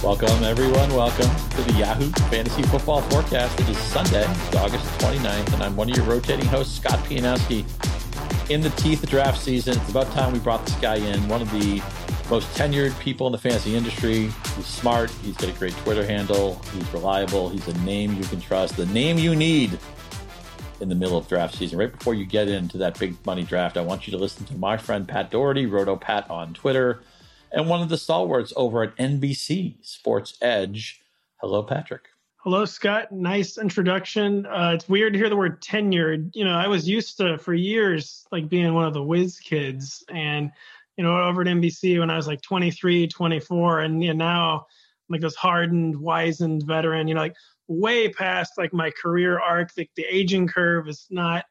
Welcome, everyone. Welcome to the Yahoo Fantasy Football Forecast. It is Sunday, it's August 29th, and I'm one of your rotating hosts, Scott Pianowski. In the teeth of draft season, it's about time we brought this guy in, one of the most tenured people in the fantasy industry. He's smart. He's got a great Twitter handle. He's reliable. He's a name you can trust, the name you need in the middle of draft season. Right before you get into that big money draft, I want you to listen to my friend Pat Doherty, RotoPat on Twitter, and one of the stalwarts over at NBC Sports Edge. Hello, Patrick. Hello, Scott. Nice introduction. It's weird to hear the word tenured. You know, I was used to, for years, like being one of the whiz kids. And, you know, over at NBC when I was like 23, 24, and now I'm like this hardened, wizened veteran, you know, like way past like my career arc. The aging curve is not,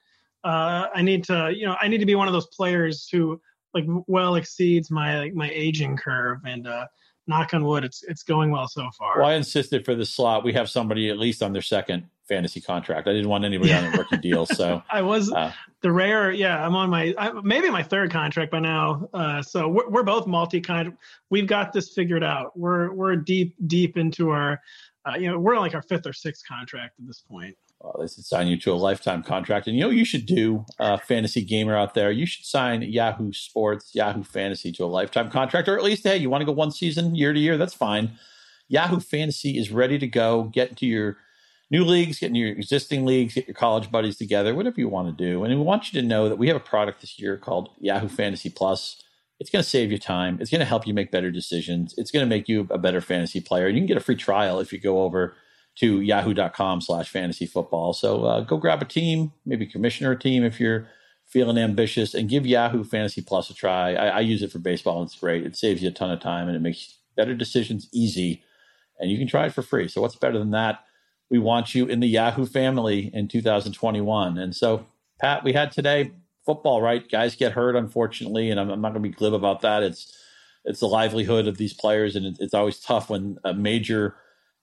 I need to be one of those players who like well exceeds my aging curve, and knock on wood, it's going well so far. Well, I insisted for this slot we have somebody at least on their second fantasy contract. I didn't want anybody on a rookie deal, so I was the rare. Yeah, I'm on maybe my third contract by now. So we're both multi-contract. We've got this figured out. We're deep into our, we're on like our fifth or sixth contract at this point. Well, they should sign you to a lifetime contract. And you know what you should do, fantasy gamer out there? You should sign Yahoo Sports, Yahoo Fantasy to a lifetime contract, or at least, hey, you want to go one season, year to year, that's fine. Yahoo Fantasy is ready to go. Get into your new leagues, get into your existing leagues, get your college buddies together, whatever you want to do. And we want you to know that we have a product this year called Yahoo Fantasy Plus. It's going to save you time. It's going to help you make better decisions. It's going to make you a better fantasy player. You can get a free trial if you go over to yahoo.com/fantasy football. So go grab a team, maybe commissioner a team if you're feeling ambitious, and give Yahoo Fantasy Plus a try. I use it for baseball, and it's great. It saves you a ton of time, and it makes better decisions easy, and you can try it for free. So what's better than that? We want you in the Yahoo family in 2021. And so, Pat, we had today football, right? Guys get hurt, unfortunately, and I'm not going to be glib about that. It's the livelihood of these players, and it's always tough when a major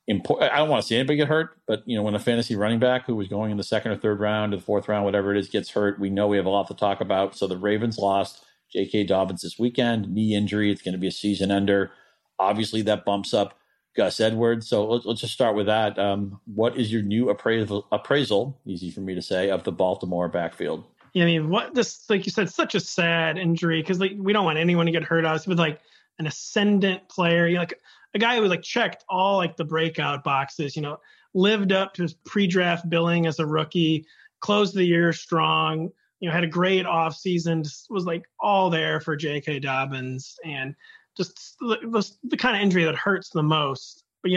I don't want to see anybody get hurt, but when a fantasy running back who was going in the second or third round or the fourth round, whatever it is, gets hurt, we know we have a lot to talk about. So the Ravens lost J.K. Dobbins this weekend, knee injury. It's going to be a season ender. Obviously, that bumps up Gus Edwards. So let's just start with that. What is your new appraisal, easy for me to say, of the Baltimore backfield? Yeah, I mean, like you said, such a sad injury, because like we don't want anyone to get hurt. Us with like an ascendant player, like a guy who like checked all like the breakout boxes, lived up to his pre-draft billing as a rookie, closed the year strong, had a great offseason, just was like all there for J.K. Dobbins, and just the kind of injury that hurts the most. But,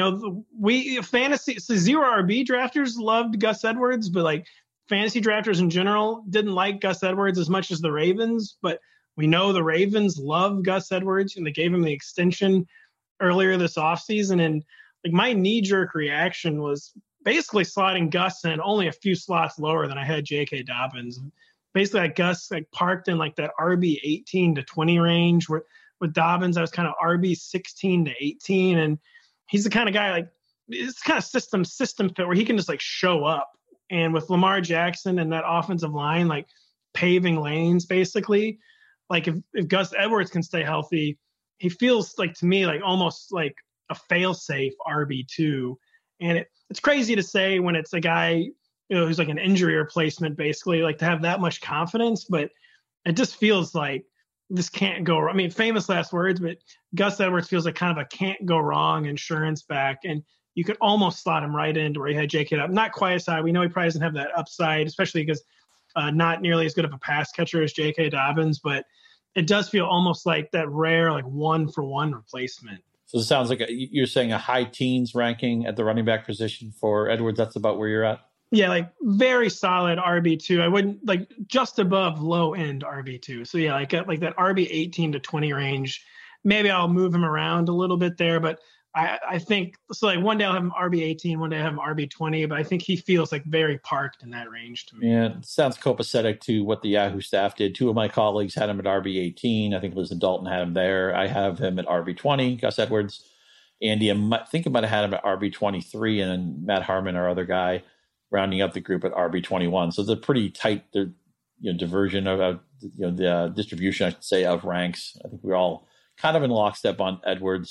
zero RB drafters loved Gus Edwards, but like fantasy drafters in general didn't like Gus Edwards as much as the Ravens. But we know the Ravens love Gus Edwards, and they gave him the extension earlier this offseason. And like my knee-jerk reaction was basically slotting Gus in only a few slots lower than I had J.K. Dobbins. Basically, like Gus like parked in like that RB 18 to 20 range, where with Dobbins I was kind of RB 16 to 18, and he's the kind of guy like it's kind of system fit where he can just like show up. And with Lamar Jackson and that offensive line like paving lanes, basically, like if Gus Edwards can stay healthy, he feels like to me like almost like a fail-safe RB2. And it's crazy to say when it's a guy who's like an injury replacement, basically, like to have that much confidence, but it just feels like this can't go wrong. I mean, famous last words, but Gus Edwards feels like kind of a can't go wrong insurance back, and you could almost slot him right into where he had J.K. Dobbins. Not quite as high. We know he probably doesn't have that upside, especially because not nearly as good of a pass catcher as J.K. Dobbins, but it does feel almost like that rare, like one-for-one replacement. So it sounds like you're saying a high teens ranking at the running back position for Edwards. That's about where you're at? Yeah, like very solid RB2. I wouldn't like just above low end RB2. So yeah, like that RB 18 to 20 range. Maybe I'll move him around a little bit there, but I think so. Like one day I'll have him RB 18, one day I have him RB 20, but I think he feels like very parked in that range to me. Yeah, it sounds copacetic to what the Yahoo staff did. Two of my colleagues had him at RB 18. I think Liz and Dalton had him there. I have him at RB 20. Gus Edwards. Andy, I think I might have had him at RB 23, and then Matt Harmon, our other guy, rounding up the group at RB 21. So it's a pretty tight, diversion of the distribution, I should say, of ranks. I think we're all kind of in lockstep on Edwards.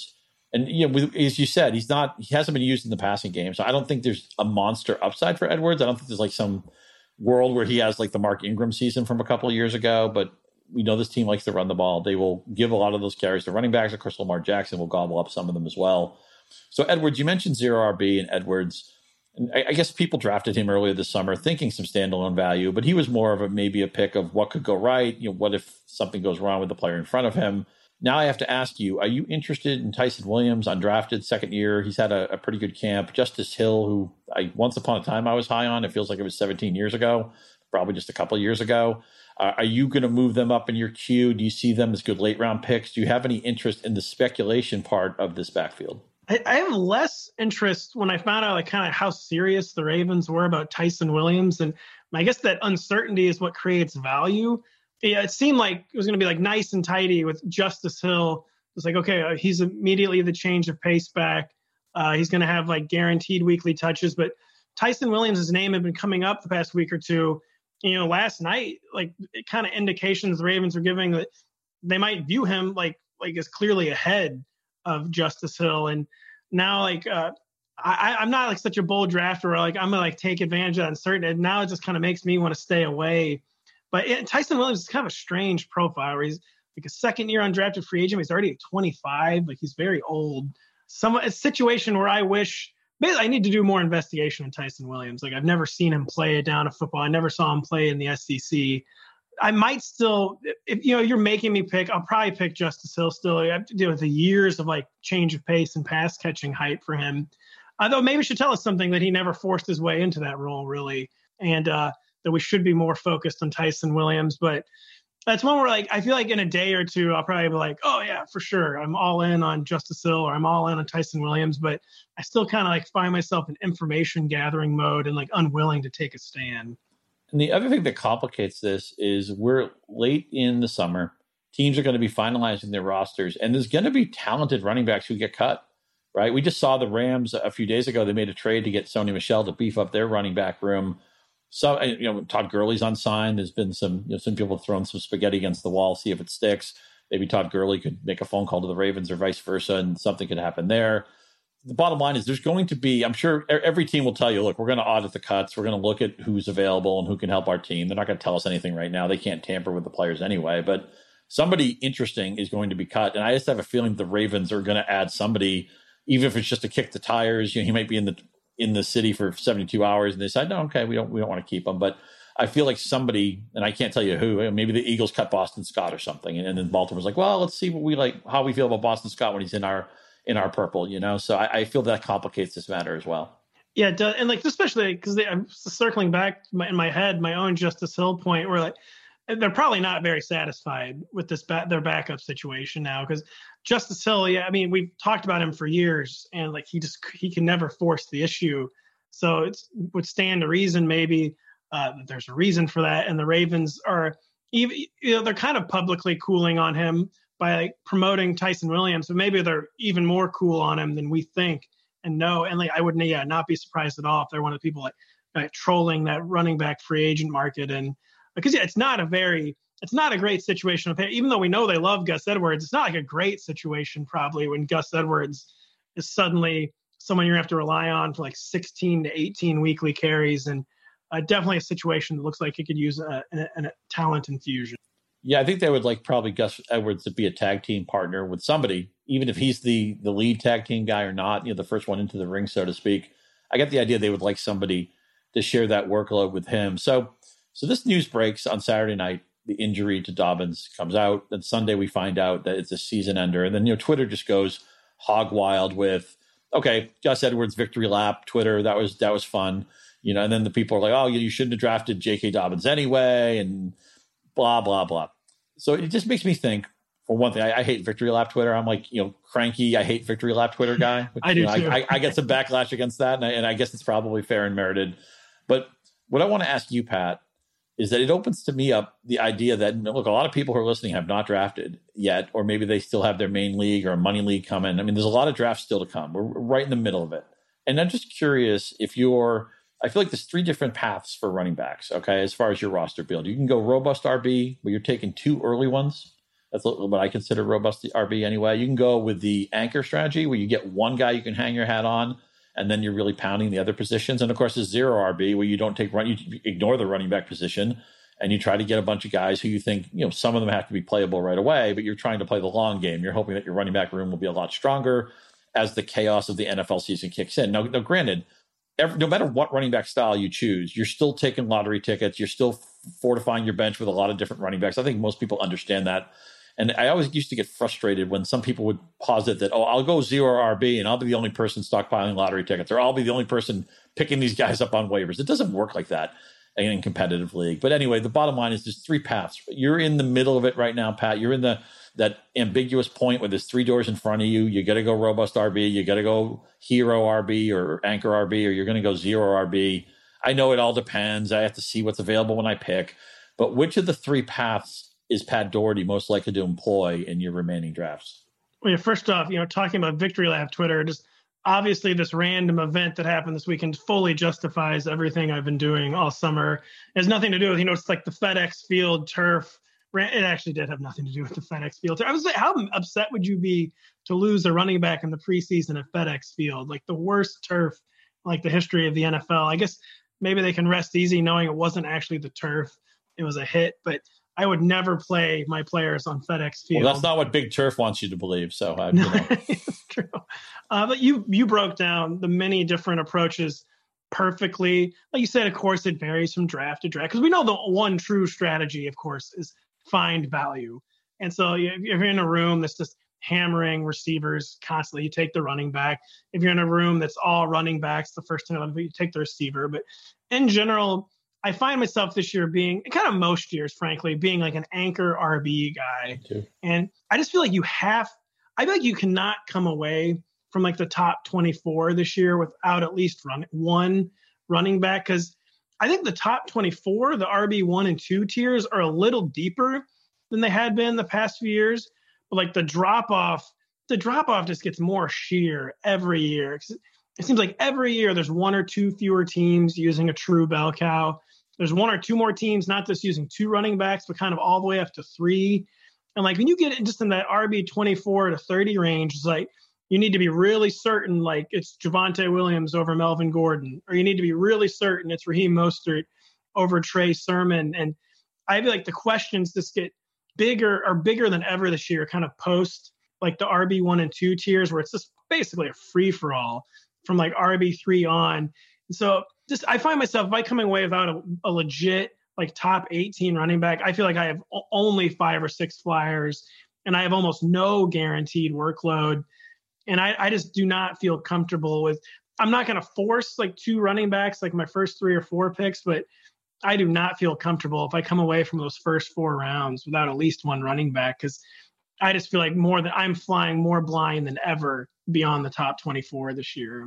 And as you said, he hasn't been used in the passing game, so I don't think there's a monster upside for Edwards. I don't think there's like some world where he has like the Mark Ingram season from a couple of years ago, but we know this team likes to run the ball. They will give a lot of those carries to running backs. Of course, Lamar Jackson will gobble up some of them as well. So Edwards, you mentioned zero RB and Edwards. And I guess people drafted him earlier this summer thinking some standalone value, but he was more of maybe a pick of what could go right. What if something goes wrong with the player in front of him? Now I have to ask you, are you interested in Tyson Williams, undrafted, second year? He's had a pretty good camp. Justice Hill, who once upon a time I was high on. It feels like it was 17 years ago, probably just a couple of years ago. Are you going to move them up in your queue? Do you see them as good late round picks? Do you have any interest in the speculation part of this backfield? I have less interest when I found out like kind of how serious the Ravens were about Tyson Williams. And I guess that uncertainty is what creates value. Yeah, it seemed like it was going to be like nice and tidy with Justice Hill. It's like, okay, he's immediately the change of pace back. He's going to have like guaranteed weekly touches. But Tyson Williams' name had been coming up the past week or two. Last night, like it kind of indications the Ravens were giving that they might view him like as clearly ahead of Justice Hill. And now like I'm not like such a bold drafter where like I'm gonna like take advantage of that uncertainty. And now it just kind of makes me want to stay away. But Tyson Williams is kind of a strange profile where he's like a second year undrafted free agent. He's already 25. Like he's very old. A situation where I wish I need to do more investigation on Tyson Williams. Like I've never seen him play a down of football. I never saw him play in the SEC. I might still, if you're making me pick, I'll probably pick Justice Hill still. I have to deal with the years of like change of pace and pass catching height for him. Although maybe should tell us something that he never forced his way into that role really. And, that we should be more focused on Tyson Williams. But that's one where like I feel like in a day or two, I'll probably be like, oh yeah, for sure. I'm all in on Justice Hill or I'm all in on Tyson Williams. But I still kind of like find myself in information gathering mode and like unwilling to take a stand. And the other thing that complicates this is we're late in the summer. Teams are going to be finalizing their rosters, and there's going to be talented running backs who get cut, right? We just saw the Rams a few days ago. They made a trade to get Sony Michel to beef up their running back room. So, Todd Gurley's unsigned. There's been some people throwing some spaghetti against the wall, see if it sticks. Maybe Todd Gurley could make a phone call to the Ravens or vice versa, and something could happen there. The bottom line is there's going to be, I'm sure every team will tell you, look, we're going to audit the cuts. We're going to look at who's available and who can help our team. They're not going to tell us anything right now. They can't tamper with the players anyway, but somebody interesting is going to be cut. And I just have a feeling the Ravens are going to add somebody, even if it's just to kick the tires. He might be in the city for 72 hours and they decide, no, okay, we don't want to keep him. But I feel like somebody, and I can't tell you who, maybe the Eagles cut Boston Scott or something. And then Baltimore's like, well, let's see how we feel about Boston Scott when he's in our purple, So I feel that complicates this matter as well. Yeah, it does. And like, especially because I'm circling back in my head, my own Justice Hill point where like, they're probably not very satisfied with their backup situation now because Justice Hill, yeah, I mean, we've talked about him for years and like he can never force the issue. So it would stand to reason maybe that there's a reason for that. And the Ravens are even, they're kind of publicly cooling on him by like promoting Tyson Williams, but maybe they're even more cool on him than we think and know. And like, I would not be surprised at all if they're one of the people like trolling that running back free agent market. And because it's not a great situation. Even though we know they love Gus Edwards, it's not like a great situation probably when Gus Edwards is suddenly someone you're going to have to rely on for like 16 to 18 weekly carries. And definitely a situation that looks like it could use a talent infusion. Yeah, I think they would like probably Gus Edwards to be a tag team partner with somebody, even if he's the lead tag team guy or not, the first one into the ring, so to speak. I get the idea they would like somebody to share that workload with him. So this news breaks on Saturday night. The injury to Dobbins comes out. Then Sunday we find out that it's a season ender. And then, Twitter just goes hog wild with, okay, Gus Edwards victory lap, Twitter, that was fun. And then the people are like, oh, you shouldn't have drafted J.K. Dobbins anyway, and blah, blah, blah. So it just makes me think, for one thing, I hate victory lap Twitter. I'm like, cranky, I hate victory lap Twitter guy. Which, I do too. I get some backlash against that, and I guess it's probably fair and merited. But what I want to ask you, Pat, is that it opens to me up the idea that, look, a lot of people who are listening have not drafted yet, or maybe they still have their main league or a money league coming. I mean, there's a lot of drafts still to come. We're right in the middle of it. And I'm just curious if I feel like there's three different paths for running backs, okay, as far as your roster build. You can go robust RB, where you're taking two early ones. That's what I consider robust RB anyway. You can go with the anchor strategy where you get one guy you can hang your hat on, and then you're really pounding the other positions. And of course, there's zero RB where you don't you ignore the running back position, and you try to get a bunch of guys who you think, some of them have to be playable right away, but you're trying to play the long game. You're hoping that your running back room will be a lot stronger as the chaos of the NFL season kicks in. Now granted, no matter what running back style you choose, you're still taking lottery tickets. You're still fortifying your bench with a lot of different running backs. I think most people understand that. And I always used to get frustrated when some people would posit that, I'll go zero RB and I'll be the only person stockpiling lottery tickets, or I'll be the only person picking these guys up on waivers. It doesn't work like that in competitive league. But anyway, the bottom line is there's three paths. You're in the middle of it right now, Pat. You're in that ambiguous point where there's three doors in front of you. You got to go robust RB. You got to go hero RB or anchor RB, or you're going to go zero RB. I know it all depends. I have to see what's available when I pick. But which of the three paths is Pat Doherty most likely to employ in your remaining drafts? Well, first off, talking about Victory Lap Twitter, just obviously this random event that happened this weekend fully justifies everything I've been doing all summer. It has nothing to do with, it's like the FedEx Field turf. It actually did have nothing to do with the FedEx Field turf. I was like, how upset would you be to lose a running back in the preseason at FedEx Field? Like the worst turf, like the history of the NFL. I guess maybe they can rest easy knowing it wasn't actually the turf. It was a hit, but I would never play my players on FedEx Field. Well, that's not what Big Turf wants you to believe. So, It's true. But you broke down the many different approaches perfectly. Like you said, of course, it varies from draft to draft because we know the one true strategy, of course, is find value. And so if you're in a room that's just hammering receivers constantly, you take the running back. If you're in a room that's all running backs, the first 10, 11, you take the receiver. But in general, I find myself this year being, kind of most years, frankly, being like an anchor RB guy. And I just feel like I feel like you cannot come away from like the top 24 this year without at least one running back. Because I think the top 24, the RB 1 and 2 tiers are a little deeper than they had been the past few years. But like the drop off just gets more sheer every year. It seems like every year there's one or two fewer teams using a true bell cow. There's one or two more teams not just using two running backs, but kind of all the way up to three. And like when you get just in that RB 24 to 30 range, it's like you need to be really certain like it's Javonte Williams over Melvin Gordon, or you need to be really certain it's Raheem Mostert over Trey Sermon. And I feel like the questions just get bigger than ever this year, kind of post like the RB 1 and 2 tiers where it's just basically a free for all from like RB 3 on. And so just I find myself, by coming away without a legit like top 18 running back, I feel like I have only 5 or 6 flyers and I have almost no guaranteed workload. And I just do not feel comfortable with, I'm not going to force like 2 running backs, like my first 3 or 4 picks, but I do not feel comfortable if I come away from those first 4 rounds without at least one running back, because I just feel like I'm flying more blind than ever beyond the top 24 this year.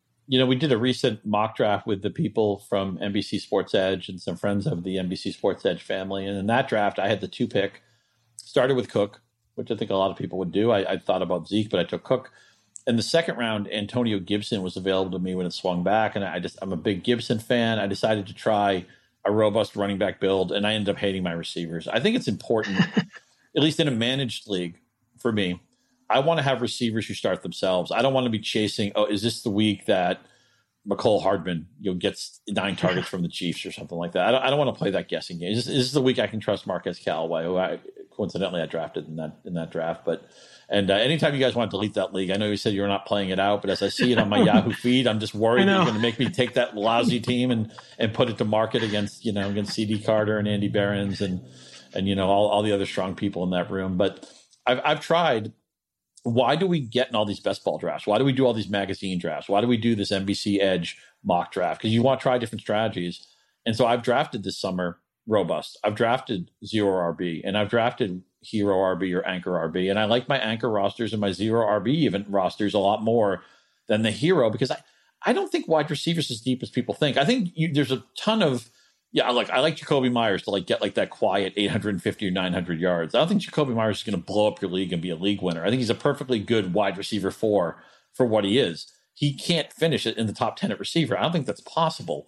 We did a recent mock draft with the people from NBC Sports Edge and some friends of the NBC Sports Edge family. And in that draft, I had the 2 pick. Started with Cook, which I think a lot of people would do. I thought about Zeke, but I took Cook. In the second round, Antonio Gibson was available to me when it swung back. And I'm a big Gibson fan. I decided to try a robust running back build, and I ended up hating my receivers. I think it's important, at least in a managed league for me, I want to have receivers who start themselves. I don't want to be chasing, is this the week that McCole Hardman gets 9 targets from the Chiefs or something like that? I don't want to play that guessing game. Is this the week I can trust Marquez Callaway, who I drafted in that draft? But anytime you guys want to delete that league, I know you said you're not playing it out, but as I see it on my Yahoo feed, I'm just worried that you're going to make me take that lousy team and put it to market against CD Carter and Andy Behrens and all the other strong people in that room. But I've tried. Why do we get in all these best ball drafts? Why do we do all these magazine drafts? Why do we do this NBC Edge mock draft? Because you want to try different strategies. And so I've drafted this summer robust. I've drafted zero RB, and I've drafted hero RB or anchor RB. And I like my anchor rosters and my zero RB even rosters a lot more than the hero, because I don't think wide receivers as deep as people think. I think there's a ton of, I like Jacoby Myers to get that quiet 850 or 900 yards. I don't think Jacoby Myers is going to blow up your league and be a league winner. I think he's a perfectly good wide receiver for what he is. He can't finish it in the top 10 at receiver. I don't think that's possible.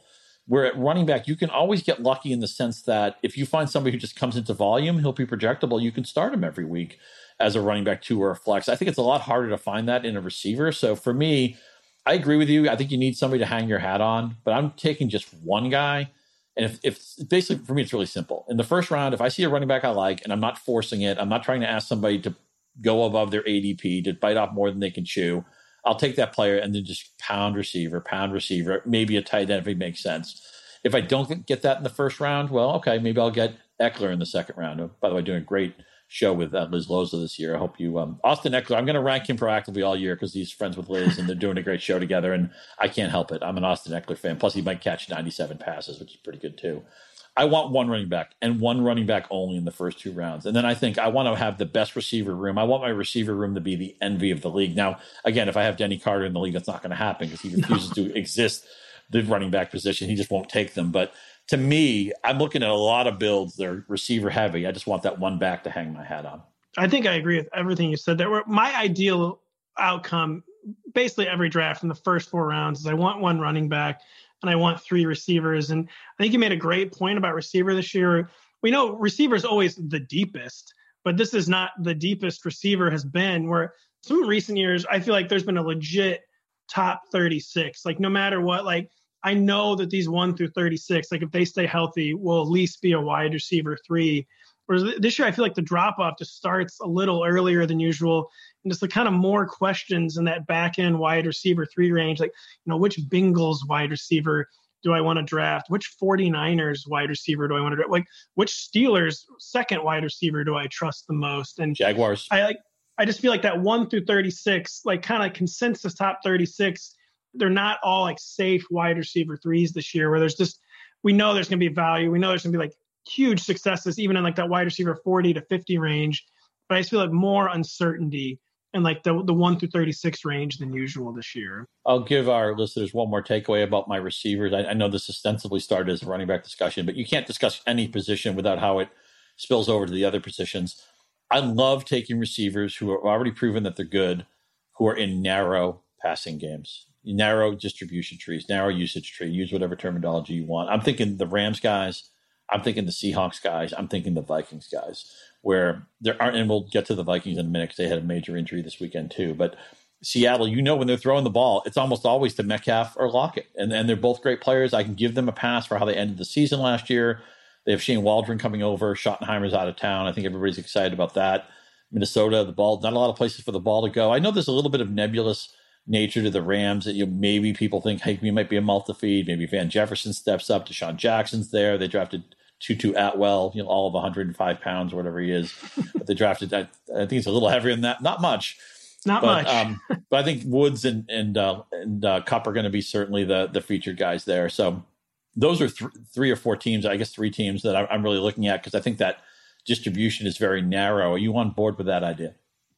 Where at running back, you can always get lucky in the sense that if you find somebody who just comes into volume, he'll be projectable. You can start him every week as a running back 2 or a flex. I think it's a lot harder to find that in a receiver. So for me, I agree with you. I think you need somebody to hang your hat on, but I'm taking just one guy. And if basically for me, it's really simple. In the first round, if I see a running back I like and I'm not forcing it, I'm not trying to ask somebody to go above their ADP, to bite off more than they can chew, I'll take that player and then just pound receiver, maybe a tight end if it makes sense. If I don't get that in the first round, well, okay, maybe I'll get Eckler in the second round. By the way, doing a great show with Liz Loza this year. I hope you, Austin Eckler, I'm going to rank him proactively all year because he's friends with Liz and they're doing a great show together. And I can't help it. I'm an Austin Eckler fan. Plus, he might catch 97 passes, which is pretty good too. I want one running back and one running back only in the first 2 rounds. And then I think I want to have the best receiver room. I want my receiver room to be the envy of the league. Now, again, if I have Denny Carter in the league, that's not going to happen because he refuses to exist the running back position. He just won't take them. But to me, I'm looking at a lot of builds. They're receiver heavy. I just want that one back to hang my hat on. I think I agree with everything you said there. My ideal outcome, basically every draft in the first 4 rounds, is I want one running back and I want 3 receivers. And I think you made a great point about receiver this year. We know receiver is always the deepest, but this is not the deepest receiver has been, where some recent years, I feel like there's been a legit top 36. Like no matter what, like I know that these 1 through 36, like if they stay healthy, will at least be a wide receiver 3. Whereas this year, I feel like the drop off just starts a little earlier than usual. And just the kind of more questions in that back end wide receiver 3 range, like, which Bengals wide receiver do I want to draft? Which 49ers wide receiver do I want to draft? Like, which Steelers second wide receiver do I trust the most? And Jaguars. I just feel like that 1 through 36, like kind of consensus top 36, they're not all like safe wide receiver 3s this year, where we know there's going to be value. We know there's going to be like huge successes, even in like that wide receiver 40 to 50 range. But I just feel like more uncertainty in like the 1 through 36 range than usual this year. I'll give our listeners one more takeaway about my receivers. I know this ostensibly started as a running back discussion, but you can't discuss any position without how it spills over to the other positions. I love taking receivers who are already proven that they're good, who are in narrow passing games, narrow distribution trees, narrow usage tree, use whatever terminology you want. I'm thinking the Rams guys, I'm thinking the Seahawks guys, I'm thinking the Vikings guys, where there aren't, and we'll get to the Vikings in a minute because they had a major injury this weekend too. But Seattle, when they're throwing the ball, it's almost always to Metcalf or Lockett. And they're both great players. I can give them a pass for how they ended the season last year. They have Shane Waldron coming over. Schottenheimer's out of town. I think everybody's excited about that. Minnesota, the ball, not a lot of places for the ball to go. I know there's a little bit of nebulous nature to the Rams that maybe people think, hey, we might be a multi-feed. Maybe Van Jefferson steps up. Deshaun Jackson's there. They drafted Tutu Atwell, all of 105 pounds or whatever he is. But they drafted, I think it's a little heavier than that. Not much. Not much. But I think Woods and Kupp are going to be certainly the featured guys there. So those are 3 or 4 teams, I guess 3 teams that I'm really looking at because I think that distribution is very narrow. Are you on board with that idea?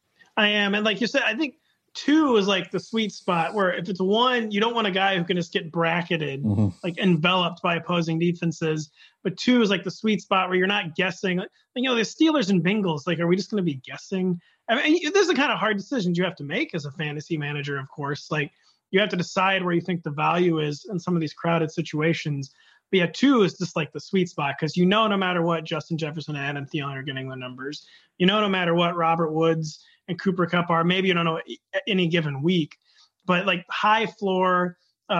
I am. And like you said, I think 2 is like the sweet spot where if it's 1, you don't want a guy who can just get bracketed, like enveloped by opposing defenses. But 2 is like the sweet spot where you're not guessing. Like, the Steelers and Bengals, like, are we just going to be guessing? I mean, there's the kind of hard decisions you have to make as a fantasy manager, of course. Like, you have to decide where you think the value is in some of these crowded situations. But yeah, 2 is just like the sweet spot because no matter what, Justin Jefferson and Adam Thielen are getting the numbers. No matter what, Robert Woods and Cooper Kupp are. Maybe you don't know any given week, but like high floor,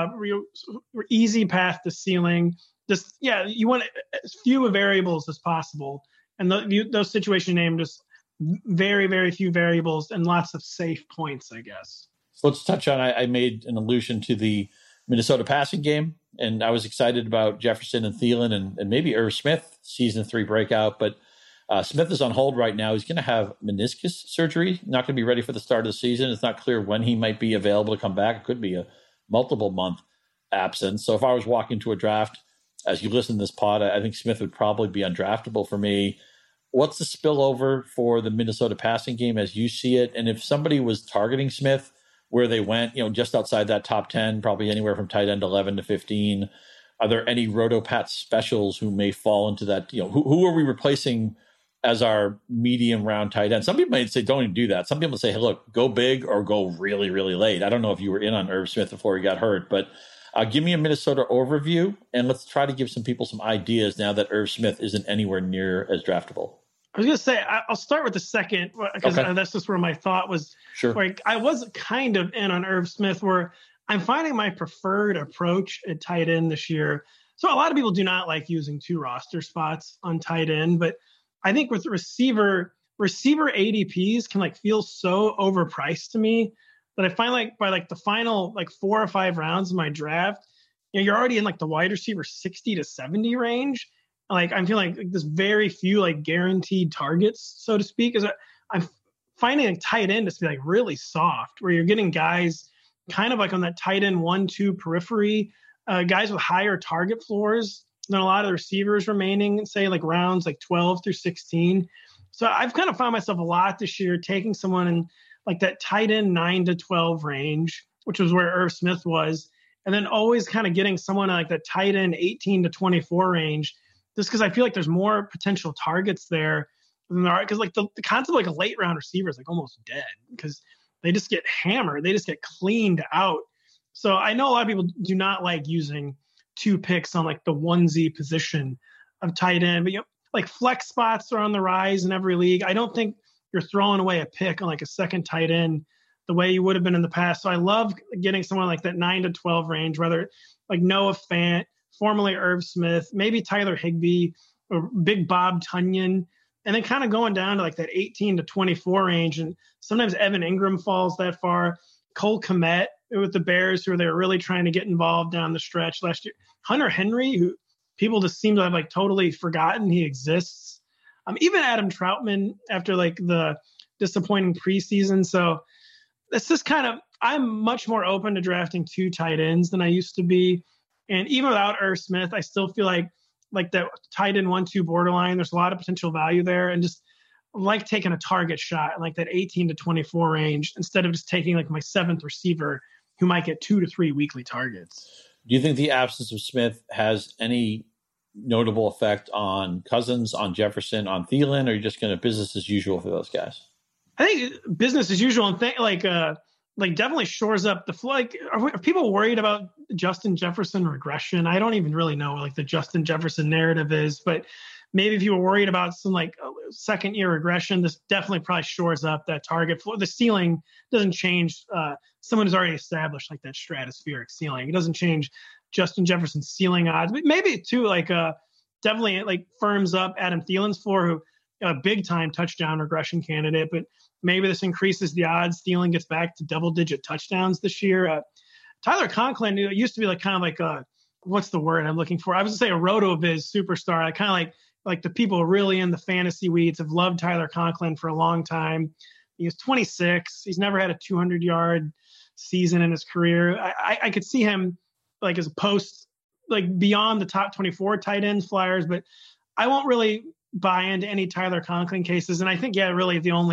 easy path to ceiling. You want as few variables as possible, and those situation named just very, very few variables and lots of safe points, I guess. So let's touch on. I made an allusion to the Minnesota passing game, and I was excited about Jefferson and Thielen and maybe Irv Smith season 3 breakout, but Smith is on hold right now. He's going to have meniscus surgery, not going to be ready for the start of the season. It's not clear when he might be available to come back. It could be a multiple month absence. So if I was walking to a draft, as you listen to this pod, I think Smith would probably be undraftable for me. What's the spillover for the Minnesota passing game as you see it? And if somebody was targeting Smith where they went, just outside that top 10, probably anywhere from tight end 11 to 15, are there any RotoPat specials who may fall into that? Who are we replacing as our medium round tight end? Some people might say, don't even do that. Some people say, hey, look, go big or go really, really late. I don't know if you were in on Irv Smith before he got hurt, but Give me a Minnesota overview, and let's try to give some people some ideas now that Irv Smith isn't anywhere near as draftable. I was going to say, I'll start with the second, because that's just where my thought was. Sure. Like, I was kind of in on Irv Smith, where I'm finding my preferred approach at tight end this year. So a lot of people do not like using 2 roster spots on tight end, but I think with receiver ADPs can like feel so overpriced to me that I find like by like the final like 4 or 5 rounds of my draft, you're already in like the wide receiver 60 to 70 range. Like I'm feeling like there's very few like guaranteed targets, so to speak. Is I'm finding like tight end to be like really soft, where you're getting guys kind of like on that tight end 1-2 periphery, guys with higher target floors than a lot of the receivers remaining, say like rounds like 12 through 16. So I've kind of found myself a lot this year taking someone in like that tight end 9 to 12 range, which was where Irv Smith was, and then always kind of getting someone like that tight end 18 to 24 range. Just because I feel like there's more potential targets there than there are. Because like the concept of like a late round receiver is like almost dead because they just get hammered. They just get cleaned out. So I know a lot of people do not like using 2 picks on like the onesie position of tight end. But like flex spots are on the rise in every league. I don't think you're throwing away a pick on like a second tight end the way you would have been in the past. So I love getting someone like that 9 to 12 range, whether like Noah Fant, formerly Irv Smith, maybe Tyler Higbee or Big Bob Tunyon, and then kind of going down to like that 18 to 24 range. And sometimes Evan Ingram falls that far. Cole Kmet with the Bears, who they were really trying to get involved down the stretch last year. Hunter Henry, who people just seem to have like totally forgotten he exists. Even Adam Troutman after like the disappointing preseason. So it's just kind of, I'm much more open to drafting 2 tight ends than I used to be. And even without Irv Smith, I still feel like that tight end 1-2 borderline, there's a lot of potential value there. And just like taking a target shot in like that 18 to 24 range instead of just taking like my 7th receiver who might get 2 to 3 weekly targets. Do you think the absence of Smith has any notable effect on Cousins, on Jefferson, on Thielen, or are you just going to business as usual for those guys? I think business as usual, and like definitely shores up the flow. Like, are people worried about Justin Jefferson regression? I don't even really know like the Justin Jefferson narrative is, but maybe if you were worried about some like second year regression, this definitely probably shores up that target floor. The ceiling doesn't change. Someone who's already established like that stratospheric ceiling. It doesn't change Justin Jefferson's ceiling odds, but maybe too like definitely like firms up Adam Thielen's floor, who a big time touchdown regression candidate, but maybe this increases the odds Thielen gets back to double-digit touchdowns this year. Tyler Conklin used to be like kind of like what's the word I'm looking for? I was going to say a RotoViz superstar. I kind of like the people really in the fantasy weeds have loved Tyler Conklin for a long time. He was 26. He's never had a 200-yard season in his career. I could see him like as a post, like beyond the top 24 tight ends flyers, but I won't really buy into any Tyler Conklin cases. And I think, really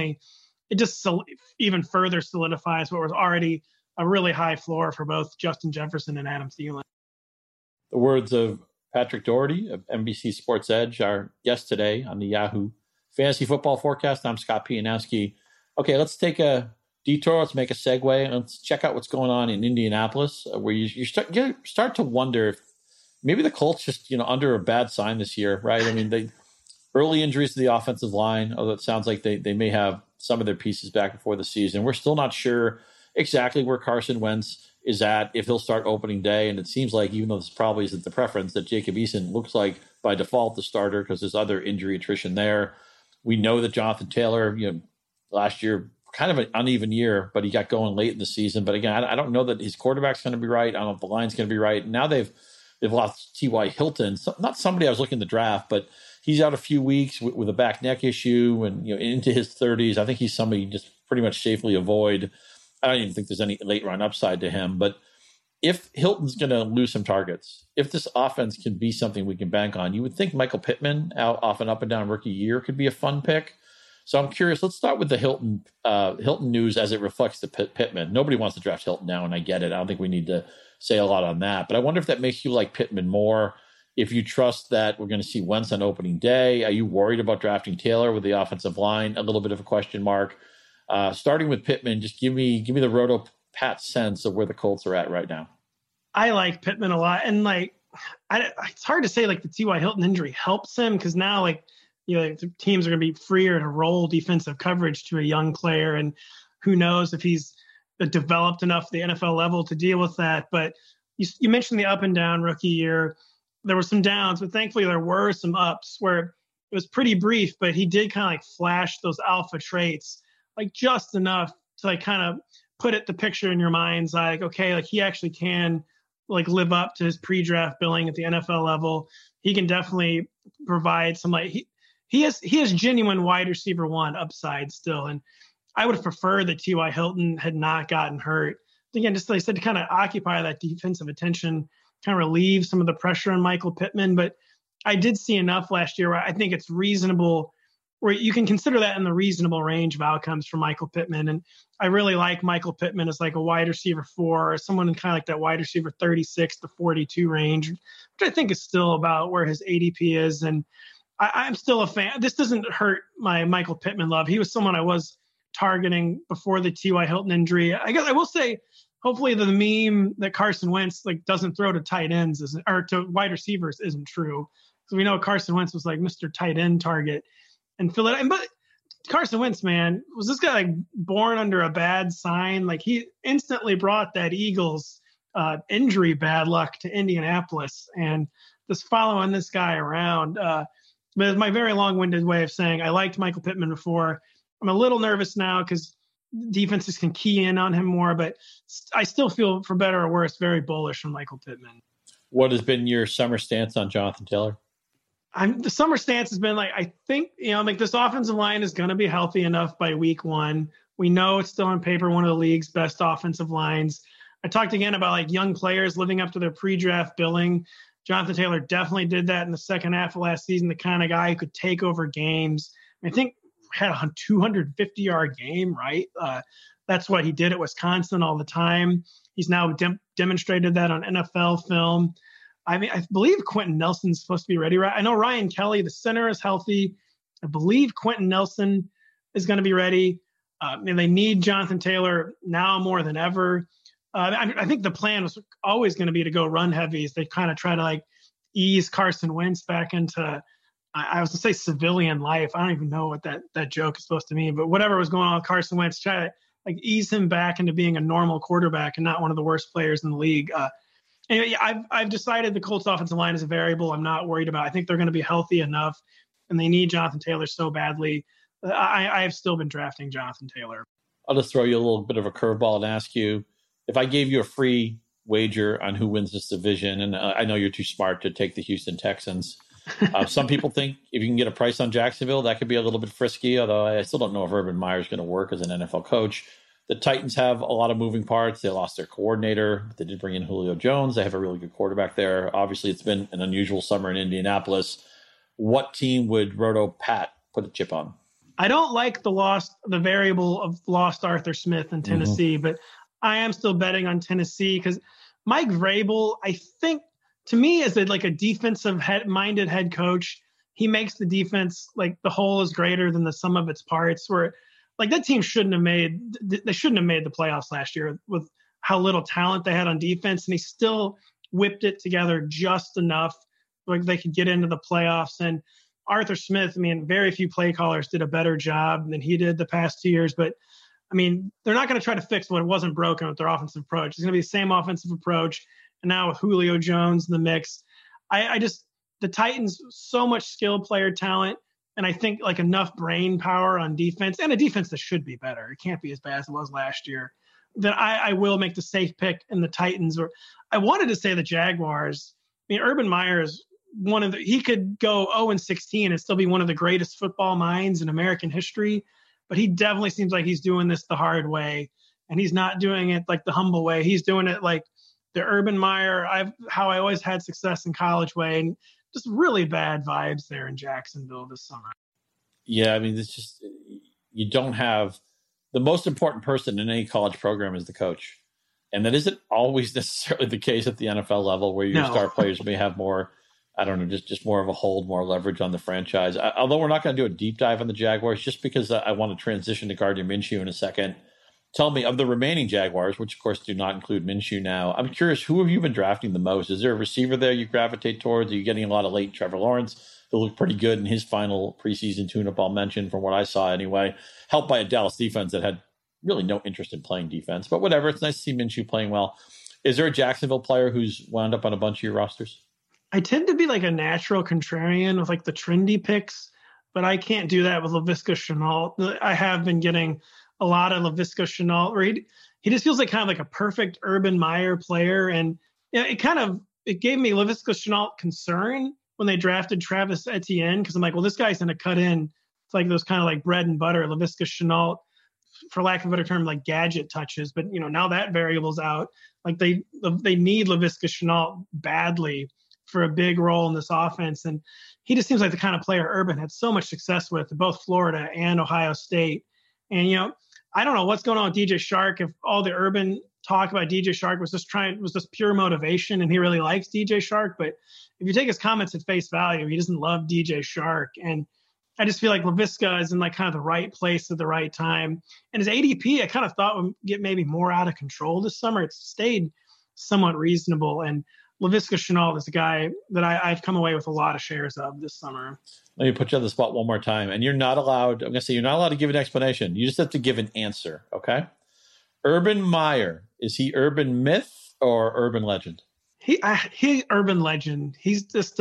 it just even further solidifies what was already a really high floor for both Justin Jefferson and Adam Thielen. The words of Patrick Doherty of NBC Sports Edge, our guest today on the Yahoo Fantasy Football Forecast. I'm Scott Pianowski. Okay, let's take a detour. Let's make a segue, and let's check out what's going on in Indianapolis, where you start to wonder if maybe the Colts just under a bad sign this year, right? I mean, they early injuries to the offensive line, although it sounds like they may have some of their pieces back before the season. We're still not sure exactly where Carson Wentz is at, if he'll start opening day. And it seems like, even though this probably isn't the preference, that Jacob Eason looks like by default the starter because there's other injury attrition there. We know that Jonathan Taylor, last year, kind of an uneven year, but he got going late in the season. But again, I don't know that his quarterback's going to be right. I don't know if the line's going to be right. Now they've lost T.Y. Hilton, not somebody I was looking to draft, but he's out a few weeks with a back neck issue and into his 30s. I think he's somebody you just pretty much safely avoid. I don't even think there's any late run upside to him. But if Hilton's going to lose some targets, if this offense can be something we can bank on, you would think Michael Pittman out off an up and down rookie year could be a fun pick. So I'm curious. Let's start with the Hilton news as it reflects to Pittman. Nobody wants to draft Hilton now, and I get it. I don't think we need to say a lot on that. But I wonder if that makes you like Pittman more. If you trust that we're going to see Wentz on opening day, are you worried about drafting Taylor with the offensive line? A little bit of a question mark. Starting with Pittman, just give me the Roto Pat sense of where the Colts are at right now. I like Pittman a lot, and like, it's hard to say like the T.Y. Hilton injury helps him because now like the teams are going to be freer to roll defensive coverage to a young player, and who knows if he's developed enough at the NFL level to deal with that. But you mentioned the up and down rookie year. There were some downs, but thankfully there were some ups where it was pretty brief, but he did kind of like flash those alpha traits, like just enough to like kind of put the picture in your mind's eye, like, okay, like he actually can like live up to his pre-draft billing at the NFL level. He can definitely provide some like he has genuine wide receiver one upside still. And I would have preferred that T.Y. Hilton had not gotten hurt. Again, just like I said, to kind of occupy that defensive attention, kind of relieve some of the pressure on Michael Pittman. But I did see enough last year where I think it's reasonable, where you can consider that in the reasonable range of outcomes for Michael Pittman. And I really like Michael Pittman as like a wide receiver 4, or someone in kind of like that wide receiver 36 to 42 range, which I think is still about where his ADP is. And I'm still a fan. This doesn't hurt my Michael Pittman love. He was someone I was targeting before the T.Y. Hilton injury. I guess I will say, hopefully the meme that Carson Wentz like doesn't throw to tight ends or to wide receivers isn't true. So we know Carson Wentz was like Mr. Tight End target. And but Carson Wentz, man, was this guy like born under a bad sign? Like he instantly brought that Eagles injury bad luck to Indianapolis, and just following this guy around. But it's my very long-winded way of saying I liked Michael Pittman before. I'm a little nervous now because defenses can key in on him more, but I still feel, for better or worse, very bullish on Michael Pittman. What has been your summer stance on Jonathan Taylor? The summer stance has been like, I think, like this offensive line is going to be healthy enough by week 1. We know it's still on paper one of the league's best offensive lines. I talked again about like young players living up to their pre-draft billing. Jonathan Taylor definitely did that in the second half of last season, the kind of guy who could take over games. I think had a 250-yard game, right? That's what he did at Wisconsin all the time. He's now demonstrated that on NFL film. I mean, I believe Quentin Nelson's supposed to be ready, right? I know Ryan Kelly, the center, is healthy. I believe Quentin Nelson is going to be ready. And they need Jonathan Taylor now more than ever. I think the plan was always going to be to go run heavy as they kind of try to like ease Carson Wentz back into, I was going to say civilian life. I don't even know what that joke is supposed to mean, but whatever was going on with Carson Wentz, try to like ease him back into being a normal quarterback and not one of the worst players in the league. Anyway, I've decided the Colts offensive line is a variable I'm not worried about. I think they're going to be healthy enough, and they need Jonathan Taylor so badly. I have still been drafting Jonathan Taylor. I'll just throw you a little bit of a curveball and ask you, if I gave you a free wager on who wins this division, and I know you're too smart to take the Houston Texans. Some people think if you can get a price on Jacksonville, that could be a little bit frisky, although I still don't know if Urban Meyer is going to work as an NFL coach. The Titans have a lot of moving parts. They lost their coordinator. They did bring in Julio Jones. They have a really good quarterback there. Obviously, it's been an unusual summer in Indianapolis. What team would Roto Pat put a chip on? I don't like the variable of lost Arthur Smith in Tennessee, but I am still betting on Tennessee because Mike Vrabel, I think, to me, is like a defensive-minded head coach. He makes the defense like the whole is greater than the sum of its parts. Where like that team shouldn't have made the playoffs last year with how little talent they had on defense, and he still whipped it together just enough like they could get into the playoffs. And Arthur Smith, I mean, very few play callers did a better job than he did the past 2 years, but I mean, they're not going to try to fix what wasn't broken with their offensive approach. It's going to be the same offensive approach. And now with Julio Jones in the mix, the Titans, so much skilled player talent. And I think like enough brain power on defense, and a defense that should be better. It can't be as bad as it was last year. That I will make the safe pick in the Titans. Or I wanted to say the Jaguars. I mean, Urban Meyer is he could go 0-16 and still be one of the greatest football minds in American history. But he definitely seems like he's doing this the hard way, and he's not doing it like the humble way. He's doing it like the Urban Meyer, how I always had success in college way, and just really bad vibes there in Jacksonville this summer. Yeah, I mean, it's just, you don't have the most important person in any college program is the coach. And that isn't always necessarily the case at the NFL level, where your star players may have more, I don't know, just more of a hold, more leverage on the franchise. Although we're not going to do a deep dive on the Jaguars, just because I want to transition to Gardner Minshew in a second. tell me, of the remaining Jaguars, which of course do not include Minshew now, I'm curious, who have you been drafting the most? Is there a receiver there you gravitate towards? Are you getting a lot of late Trevor Lawrence, who looked pretty good in his final preseason tune-up, I'll mention, from what I saw anyway, helped by a Dallas defense that had really no interest in playing defense. But whatever, it's nice to see Minshew playing well. Is there a Jacksonville player who's wound up on a bunch of your rosters? I tend to be like a natural contrarian with like the trendy picks, but I can't do that with Laviska Shenault. I have been getting a lot of Laviska Shenault, where he just feels like kind of like a perfect Urban Meyer player. And it gave me Laviska Shenault concern when they drafted Travis Etienne, because I'm like, well, this guy's going to cut in. It's like those kind of like bread and butter Laviska Shenault, for lack of a better term, like gadget touches. But now that variable's out. Like they need Laviska Shenault badly for a big role in this offense. And he just seems like the kind of player Urban had so much success with, both Florida and Ohio State. And, I don't know what's going on with DJ Shark. If all the Urban talk about DJ Shark was just pure motivation and he really likes DJ Shark. But if you take his comments at face value, he doesn't love DJ Shark. And I just feel like Laviska is in like kind of the right place at the right time. And his ADP, I kind of thought would get maybe more out of control this summer. It's stayed somewhat reasonable. And Laviska Shenault is a guy that I've come away with a lot of shares of this summer. Let me put you on the spot one more time. And you're not allowed to give an explanation. You just have to give an answer, okay? Urban Meyer, is he urban myth or urban legend? He urban legend. He's just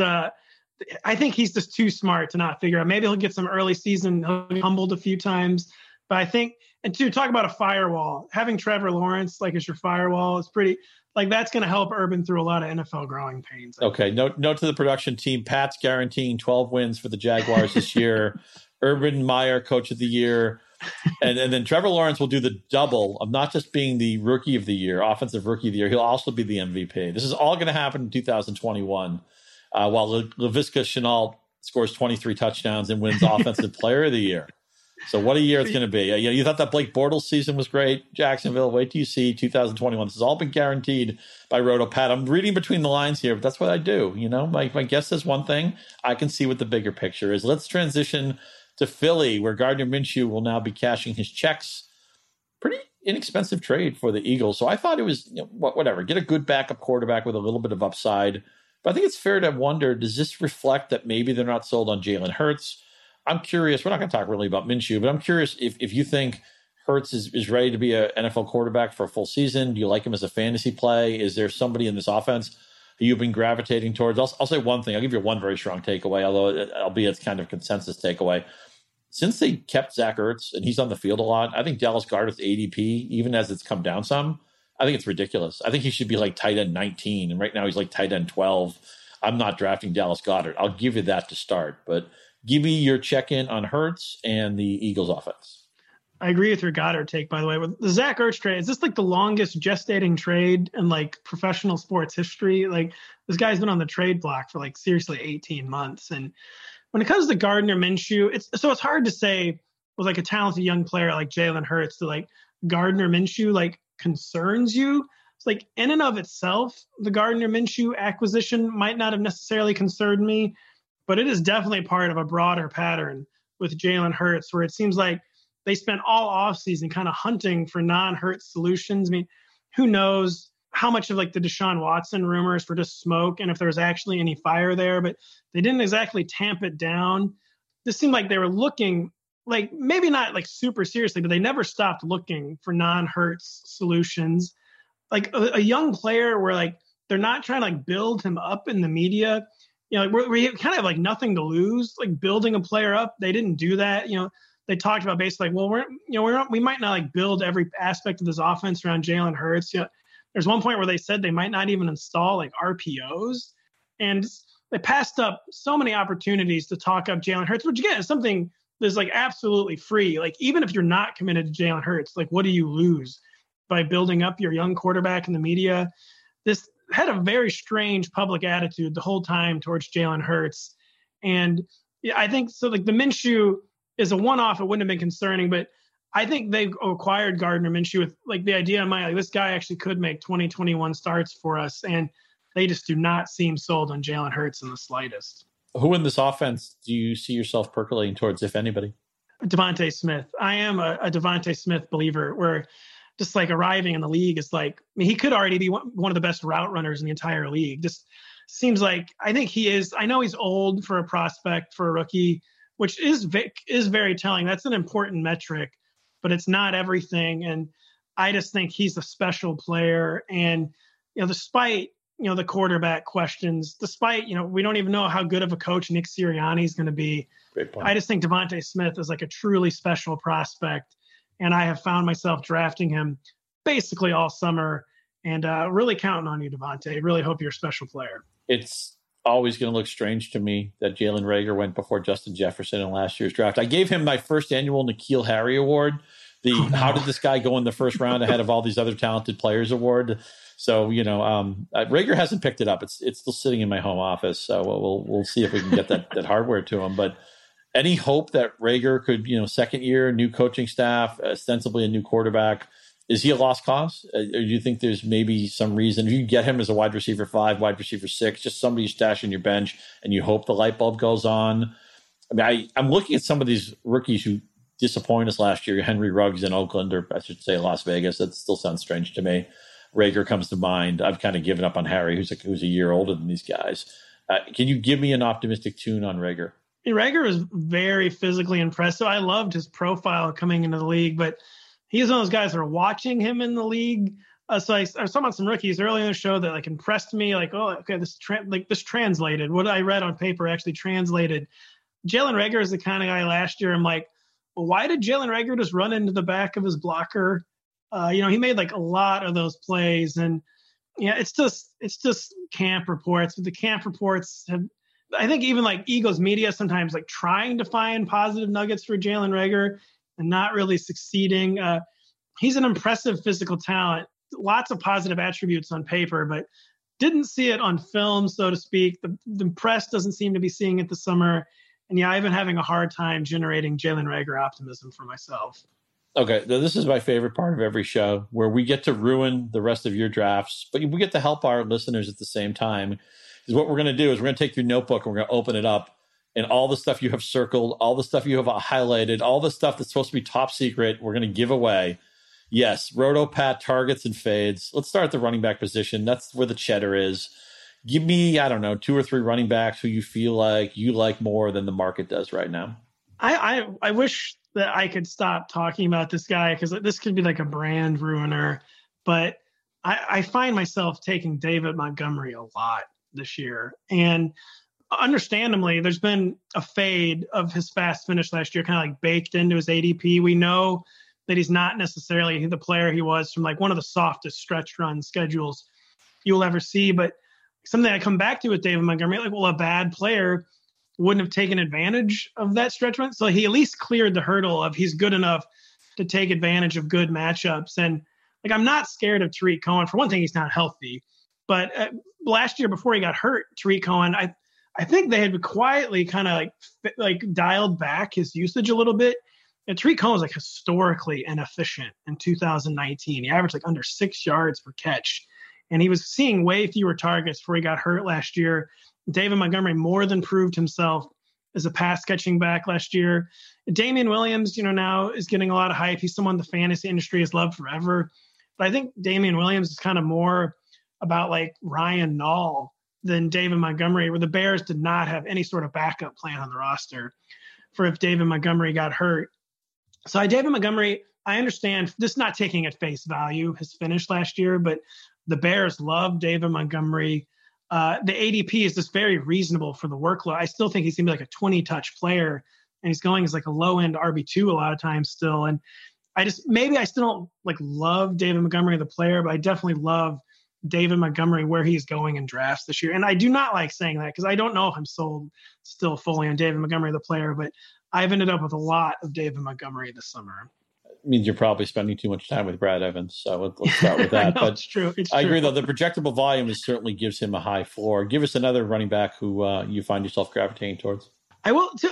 I think he's just too smart to not figure out. Maybe he'll get some early season, he'll be humbled a few times. But I think, and to talk about a firewall, having Trevor Lawrence like as your firewall is pretty, like that's going to help Urban through a lot of NFL growing pains. Okay. Note to the production team, Pat's guaranteeing 12 wins for the Jaguars this year. Urban Meyer, coach of the year. And then Trevor Lawrence will do the double of not just being the rookie of the year, offensive rookie of the year. He'll also be the MVP. This is all going to happen in 2021 while Laviska Shenault scores 23 touchdowns and wins offensive player of the year. So what a year it's going to be. You thought that Blake Bortles season was great. Jacksonville, wait till you see 2021. This has all been guaranteed by RotoPat. I'm reading between the lines here, but that's what I do. My guest says one thing. I can see what the bigger picture is. Let's transition to Philly, where Gardner Minshew will now be cashing his checks. Pretty inexpensive trade for the Eagles. So I thought it was, whatever. Get a good backup quarterback with a little bit of upside. But I think it's fair to wonder, does this reflect that maybe they're not sold on Jalen Hurts? I'm curious. We're not going to talk really about Minshew, but I'm curious if you think Hurts is ready to be an NFL quarterback for a full season. Do you like him as a fantasy play? Is there somebody in this offense who you've been gravitating towards? I'll say one thing. I'll give you one very strong takeaway, albeit it's kind of a consensus takeaway. Since they kept Zach Ertz and he's on the field a lot, I think Dallas Goedert's ADP, even as it's come down some, I think it's ridiculous. I think he should be like tight end 19, and right now he's like tight end 12. I'm not drafting Dallas Goedert. I'll give you that to start, but give me your check-in on Hurts and the Eagles offense. I agree with your Goddard take, by the way. With the Zach Ertz trade, is this like the longest gestating trade in like professional sports history? Like this guy's been on the trade block for like seriously 18 months. And when it comes to Gardner Minshew, it's hard to say with like a talented young player like Jalen Hurts to like Gardner Minshew like concerns you. It's like in and of itself, the Gardner Minshew acquisition might not have necessarily concerned me, but it is definitely part of a broader pattern with Jalen Hurts where it seems like they spent all offseason kind of hunting for non-Hurts solutions. I mean, who knows how much of like the Deshaun Watson rumors were just smoke and if there was actually any fire there, but they didn't exactly tamp it down. This seemed like they were looking like maybe not like super seriously, but they never stopped looking for non-Hurts solutions. Like a young player where like they're not trying to like build him up in the media. Like we kind of have like nothing to lose, like building a player up. They didn't do that. They talked about basically like, well, we might not like build every aspect of this offense around Jalen Hurts. There's one point where they said they might not even install like RPOs, and they passed up so many opportunities to talk up Jalen Hurts, which again is something that's like absolutely free. Like even if you're not committed to Jalen Hurts, like what do you lose by building up your young quarterback in the media? This had a very strange public attitude the whole time towards Jalen Hurts. And I think so like the Minshew is a one-off. It wouldn't have been concerning, but I think they acquired Gardner Minshew with like the idea in mind, like this guy actually could make 2021 starts for us. And they just do not seem sold on Jalen Hurts in the slightest. Who in this offense do you see yourself percolating towards, if anybody? Devontae Smith. I am a Devontae Smith believer where just like arriving in the league is like, I mean, he could already be one of the best route runners in the entire league. Just seems like, I think he is. I know he's old for a prospect, for a rookie, which is very telling. That's an important metric, but it's not everything. And I just think he's a special player. And, despite, the quarterback questions, despite, we don't even know how good of a coach Nick Sirianni is going to be. Great point. I just think Devontae Smith is like a truly special prospect. And I have found myself drafting him basically all summer, and really counting on you, Devontae. Really hope you're a special player. It's always going to look strange to me that Jalen Reagor went before Justin Jefferson in last year's draft. I gave him my first annual N'Keal Harry Award. How did this guy go in the first round ahead of all these other talented players award? So, Reagor hasn't picked it up. It's still sitting in my home office. So we'll see if we can get that hardware to him. But any hope that Reagor could, second year, new coaching staff, ostensibly a new quarterback, is he a lost cause? Or do you think there's maybe some reason if you get him as a wide receiver 5, wide receiver 6, just somebody you stash in your bench and you hope the light bulb goes on? I mean, I'm looking at some of these rookies who disappointed us last year. Henry Ruggs in Oakland, or I should say Las Vegas. That still sounds strange to me. Reagor comes to mind. I've kind of given up on Harry, who's a year older than these guys. Can you give me an optimistic tune on Reagor? Reagor is very physically impressive. I loved his profile coming into the league, but he's one of those guys that are watching him in the league. So I was talking about some rookies earlier in the show that like impressed me. Like, oh, okay, this translated. What I read on paper actually translated. Jalen Reagor is the kind of guy last year. I'm like, well, why did Jalen Reagor just run into the back of his blocker? He made like a lot of those plays, and it's just camp reports. But the camp reports have, I think, even like Eagles media sometimes like trying to find positive nuggets for Jalen Reagor and not really succeeding. He's an impressive physical talent, lots of positive attributes on paper, but didn't see it on film, so to speak. The press doesn't seem to be seeing it this summer. And I've been having a hard time generating Jalen Reagor optimism for myself. Okay, this is my favorite part of every show, where we get to ruin the rest of your drafts, but we get to help our listeners at the same time. Is what we're going to do is we're going to take your notebook and we're going to open it up, and all the stuff you have circled, all the stuff you have highlighted, all the stuff that's supposed to be top secret, we're going to give away. Yes, RotoPat targets and fades. Let's start at the running back position. That's where the cheddar is. Give me, 2 or 3 running backs who you feel like you like more than the market does right now. I wish that I could stop talking about this guy, because this could be like a brand ruiner. But I find myself taking David Montgomery a lot this year. And understandably, there's been a fade of his fast finish last year, kind of like baked into his ADP. We know that he's not necessarily the player he was from like one of the softest stretch run schedules you'll ever see. But something I come back to with David Montgomery, like, well, a bad player wouldn't have taken advantage of that stretch run. So he at least cleared the hurdle of he's good enough to take advantage of good matchups. And like, I'm not scared of Tariq Cohen. For one thing, he's not healthy. But last year, before he got hurt, Tariq Cohen, I think they had quietly kind of like dialed back his usage a little bit. And Tariq Cohen was like historically inefficient in 2019. He averaged like under 6 yards per catch. And he was seeing way fewer targets before he got hurt last year. David Montgomery more than proved himself as a pass catching back last year. Damian Williams, now is getting a lot of hype. He's someone the fantasy industry has loved forever. But I think Damian Williams is kind of more about like Ryan Nall than David Montgomery, where the Bears did not have any sort of backup plan on the roster for if David Montgomery got hurt. So David Montgomery, I understand this not taking at face value his finish last year, but the Bears love David Montgomery. The ADP is just very reasonable for the workload. I still think he's going to be like a 20-touch player, and he's going as like a low-end RB2 a lot of times still. And maybe I still don't like love David Montgomery, the player, but I definitely love David Montgomery where he's going in drafts this year. And I do not like saying that because I don't know if I'm sold still fully on David Montgomery, the player, but I've ended up with a lot of David Montgomery this summer. Means you're probably spending too much time with Brad Evans. So let's start with that. But it's true. I agree, though. The projectable volume certainly gives him a high floor. Give us another running back who you find yourself gravitating towards. I will too.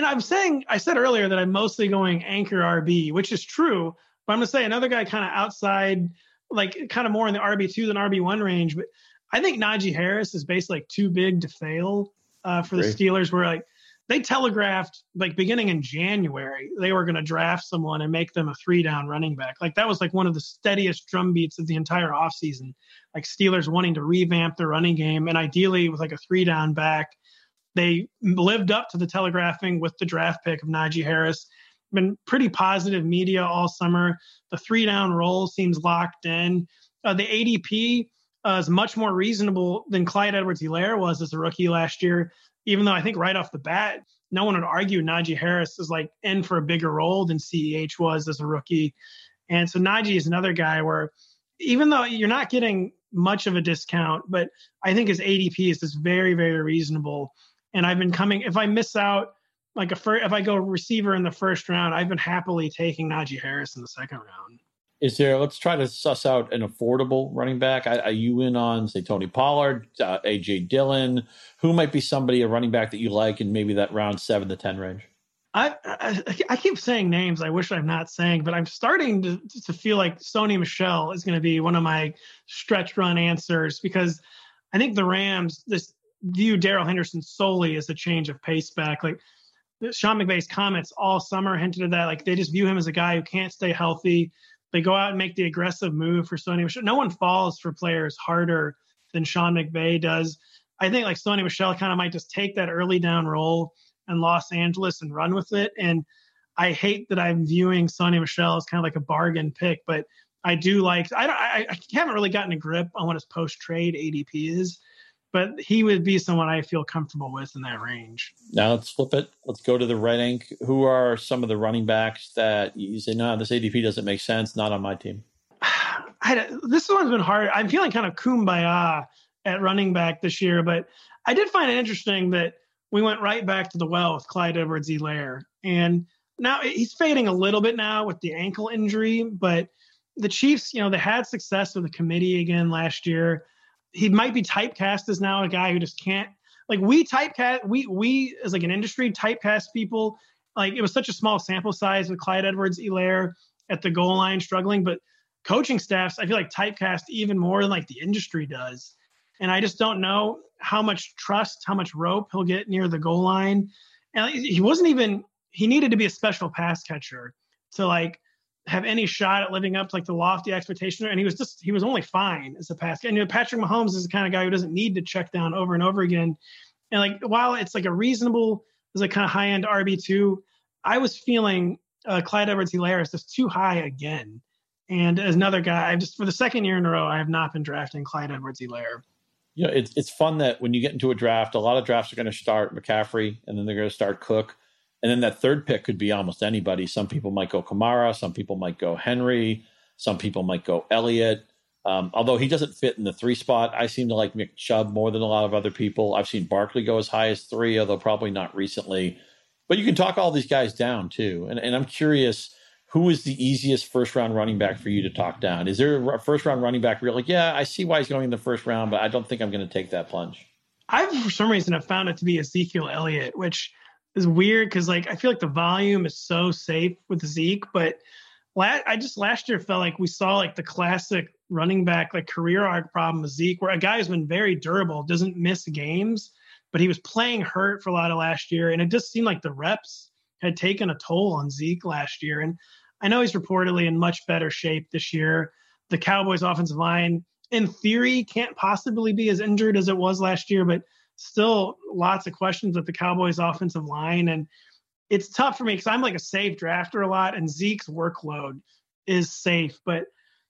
I said earlier that I'm mostly going anchor RB, which is true. But I'm going to say another guy kind of outside, like kind of more in the RB2 than RB1 range. But I think Najee Harris is basically like too big to fail for the Steelers, where like they telegraphed like beginning in January, they were going to draft someone and make them a 3-down running back. Like that was like one of the steadiest drum beats of the entire offseason. Like Steelers wanting to revamp their running game and ideally with like a 3-down back. They lived up to the telegraphing with the draft pick of Najee Harris. Been pretty positive media all summer. The 3-down role seems locked in. The ADP is much more reasonable than Clyde Edwards-Helaire was as a rookie last year, even though I think right off the bat, no one would argue Najee Harris is like in for a bigger role than CEH was as a rookie. And so Najee is another guy where even though you're not getting much of a discount, but I think his ADP is just very, very reasonable. And I've been coming, if I miss out, like if I go receiver in the first round, I've been happily taking Najee Harris in the second round. Let's try to suss out an affordable running back. Are you in on, say, Tony Pollard, A.J. Dillon? Who might be a running back that you like in maybe that round 7 to 10 range? I keep saying names I wish I'm not saying, but I'm starting to feel like Sony Michel is going to be one of my stretch run answers because I think the Rams view Darrell Henderson solely as a change of pace back. Like Sean McVay's comments all summer hinted at that. Like they just view him as a guy who can't stay healthy. They go out and make the aggressive move for Sony Michel. No one falls for players harder than Sean McVay does. I think like Sony Michel kind of might just take that early down role in Los Angeles and run with it. And I hate that I'm viewing Sony Michel as kind of like a bargain pick, but I do like, I haven't really gotten a grip on what his post-trade ADP is, but he would be someone I feel comfortable with in that range. Now let's flip it. Let's go to the red ink. Who are some of the running backs that you say, no, this ADP doesn't make sense, not on my team? This one's been hard. I'm feeling kind of kumbaya at running back this year, but I did find it interesting that we went right back to the well with Clyde Edwards-Helaire. And now he's fading a little bit now with the ankle injury, but the Chiefs, they had success with the committee again last year. He might be typecast as now a guy who just can't, like we as like an industry typecast people. Like it was such a small sample size with Clyde Edwards-Helaire at the goal line struggling, but coaching staffs, I feel like typecast even more than like the industry does. And I just don't know how much trust, how much rope he'll get near the goal line. And he needed to be a special pass catcher to like have any shot at living up to like the lofty expectation. And he was only fine as a pass catcher. And Patrick Mahomes is the kind of guy who doesn't need to check down over and over again. And like, while it's like a reasonable, it's like kind of high end RB2, I was feeling Clyde Edwards-Helaire is just too high again. And as another guy, for the second year in a row, I have not been drafting Clyde Edwards-Helaire. It's fun that when you get into a draft, a lot of drafts are going to start McCaffrey and then they're going to start Cook. And then that third pick could be almost anybody. Some people might go Kamara. Some people might go Henry. Some people might go Elliott. Although he doesn't fit in the 3 spot, I seem to like Nick Chubb more than a lot of other people. I've seen Barkley go as high as 3, although probably not recently. But you can talk all these guys down too. And I'm curious, who is the easiest first-round running back for you to talk down? Is there a first-round running back where you're like, yeah, I see why he's going in the first round, but I don't think I'm going to take that plunge? For some reason, have found it to be Ezekiel Elliott, which is weird because like I feel like the volume is so safe with Zeke, but last year felt like we saw like the classic running back like career arc problem with Zeke, where a guy who's been very durable, doesn't miss games, but he was playing hurt for a lot of last year, and it just seemed like the reps had taken a toll on Zeke last year. And I know he's reportedly in much better shape this year. The Cowboys offensive line, in theory, can't possibly be as injured as it was last year, but still lots of questions with the Cowboys offensive line. And it's tough for me because I'm like a safe drafter a lot, and Zeke's workload is safe. But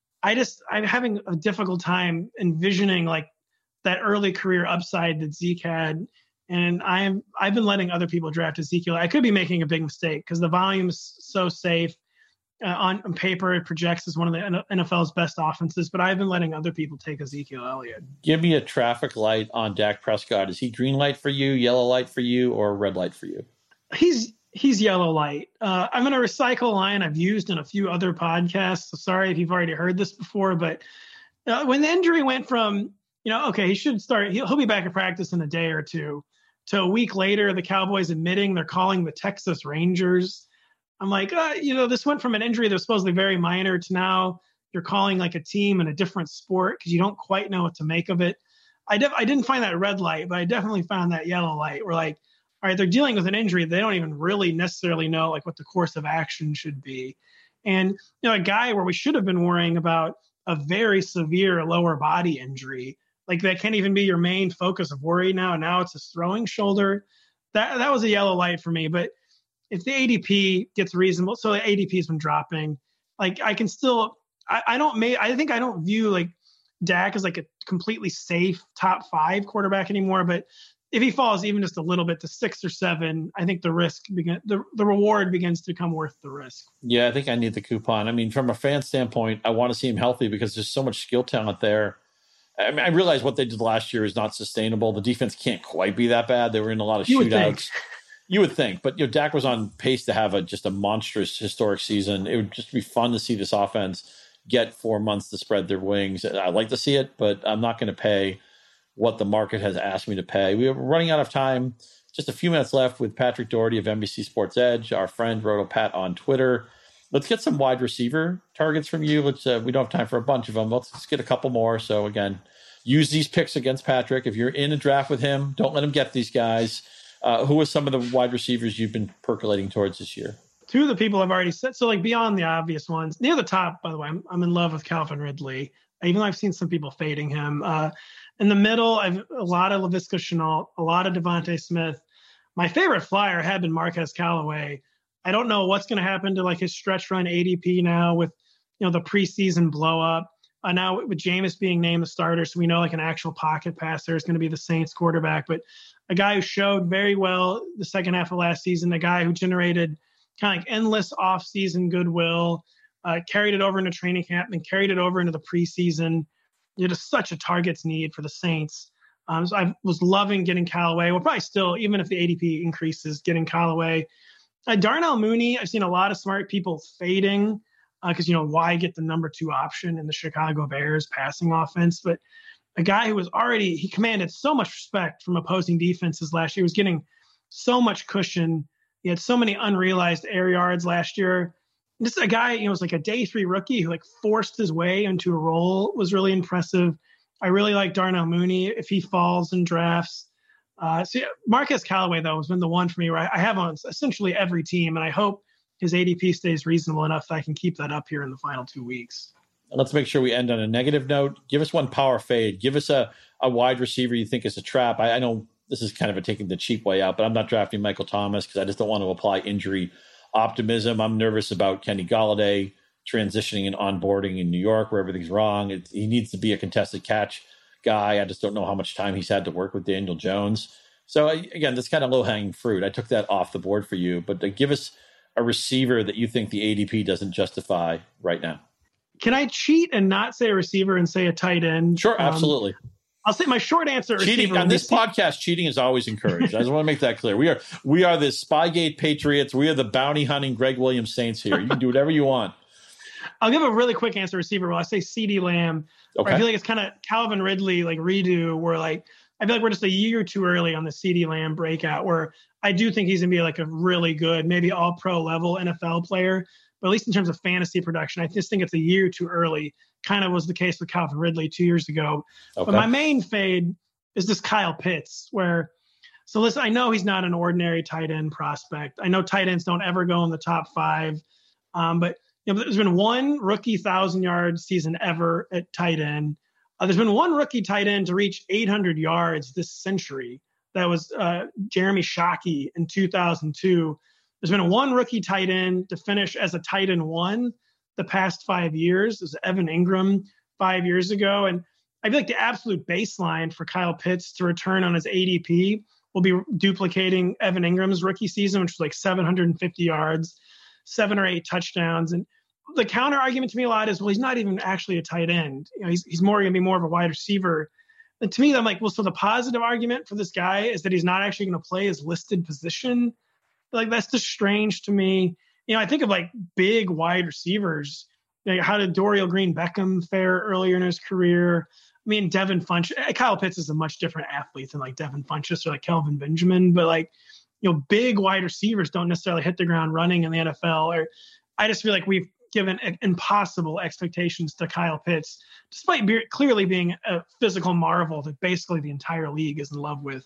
I'm having a difficult time envisioning like that early career upside that Zeke had. And I've been letting other people draft Ezekiel. I could be making a big mistake because the volume is so safe. On paper, it projects as one of the NFL's best offenses, but I've been letting other people take Ezekiel Elliott. Give me a traffic light on Dak Prescott. Is he green light for you, yellow light for you, or red light for you? He's yellow light. I'm going to recycle a line I've used in a few other podcasts. So sorry if you've already heard this before, but when the injury went from, okay, he should start, he'll be back at practice in a day or two, to a week later, the Cowboys admitting they're calling the Texas Rangers. I'm like, this went from an injury that was supposedly very minor to now you're calling like a team in a different sport because you don't quite know what to make of it. I didn't find that red light, but I definitely found that yellow light where like all right, they're dealing with an injury. They don't even really necessarily know like what the course of action should be. And, a guy where we should have been worrying about a very severe lower body injury, like that can't even be your main focus of worry now. Now it's his throwing shoulder. That was a yellow light for me. But if the ADP gets reasonable, so the ADP has been dropping, like I can still, I don't view like Dak as like a completely safe top 5 quarterback anymore. But if he falls even just a little bit to 6 or 7, I think the reward begins to come worth the risk. Yeah, I think I need the coupon. I mean, from a fan standpoint, I want to see him healthy because there's so much skill talent there. I mean, I realize what they did last year is not sustainable. The defense can't quite be that bad. They were in a lot of shootouts. You would think, but Dak was on pace to have just a monstrous historic season. It would just be fun to see this offense get 4 months to spread their wings. I'd like to see it, but I'm not going to pay what the market has asked me to pay. We are running out of time. Just a few minutes left with Patrick Doherty of NBC Sports Edge, our friend RotoPat on Twitter. Let's get some wide receiver targets from you. We don't have time for a bunch of them. Let's just get a couple more. So again, use these picks against Patrick. If you're in a draft with him, don't let him get these guys. Who are some of the wide receivers you've been percolating towards this year? 2 of the people I've already said. So like beyond the obvious ones, near the top, by the way, I'm in love with Calvin Ridley. Even though I've seen some people fading him. In the middle, I've a lot of Laviska Shenault, a lot of Devontae Smith. My favorite flyer had been Marquez Callaway. I don't know what's going to happen to like his stretch run ADP now with the preseason blow up. Now with Jameis being named the starter, so we know like an actual pocket passer is going to be the Saints quarterback. But a guy who showed very well the second half of last season, a guy who generated kind of like endless off-season goodwill, carried it over into training camp and carried it over into the preseason. Just such a targets need for the Saints. So I was loving getting Callaway. We'll probably still, even if the ADP increases, getting Callaway. Darnell Mooney, I've seen a lot of smart people fading because, why get the number 2 option in the Chicago Bears passing offense? But a guy who he commanded so much respect from opposing defenses last year. He was getting so much cushion. He had so many unrealized air yards last year. This a guy, was like a day 3 rookie who like forced his way into a role, was really impressive. I really like Darnell Mooney if he falls in drafts. Marquez Callaway, though, has been the one for me where I have on essentially every team, and I hope his ADP stays reasonable enough that I can keep that up here in the final 2 weeks. Let's make sure we end on a negative note. Give us one power fade. Give us a wide receiver you think is a trap. I know this is kind of taking the cheap way out, but I'm not drafting Michael Thomas because I just don't want to apply injury optimism. I'm nervous about Kenny Golladay transitioning and onboarding in New York where everything's wrong. He needs to be a contested catch guy. I just don't know how much time he's had to work with Daniel Jones. So again, that's kind of low-hanging fruit. I took that off the board for you, but give us a receiver that you think the ADP doesn't justify right now. Can I cheat and not say a receiver and say a tight end? Sure, absolutely. I'll say my short answer. Cheating on this podcast, cheating is always encouraged. I just want to make that clear. We are the Spygate Patriots. We are the bounty hunting Greg Williams Saints here. You can do whatever you want. I'll give a really quick answer receiver. Well, I say CeeDee Lamb. Okay. I feel like it's kind of Calvin Ridley like redo where like I feel like we're just a year too early on the CeeDee Lamb breakout where I do think he's going to be like a really good, maybe all pro level NFL player. But at least in terms of fantasy production, I just think it's a year too early. Kind of was the case with Calvin Ridley 2 years ago. Okay. But my main fade is this Kyle Pitts, so listen, I know he's not an ordinary tight end prospect. I know tight ends don't ever go in the top 5. But there's been one rookie 1,000-yard season ever at tight end. There's been one rookie tight end to reach 800 yards this century. That was Jeremy Shockey in 2002. There's been one rookie tight end to finish as a tight end 1 the past 5 years. It was Evan Ingram 5 years ago. And I feel like the absolute baseline for Kyle Pitts to return on his ADP will be duplicating Evan Ingram's rookie season, which was like 750 yards, 7 or 8 touchdowns. And the counter argument to me a lot is, well, he's not even actually a tight end. He's more going to be more of a wide receiver. And to me, I'm like, well, so the positive argument for this guy is that he's not actually going to play his listed position. Like, that's just strange to me. I think of like big wide receivers. How did Dorial Green Beckham fare earlier in his career? I mean, Devin Funchess, Kyle Pitts is a much different athlete than like Devin Funchess or like Kelvin Benjamin, but like, big wide receivers don't necessarily hit the ground running in the NFL. Or I just feel like we've given impossible expectations to Kyle Pitts, despite clearly being a physical marvel that basically the entire league is in love with.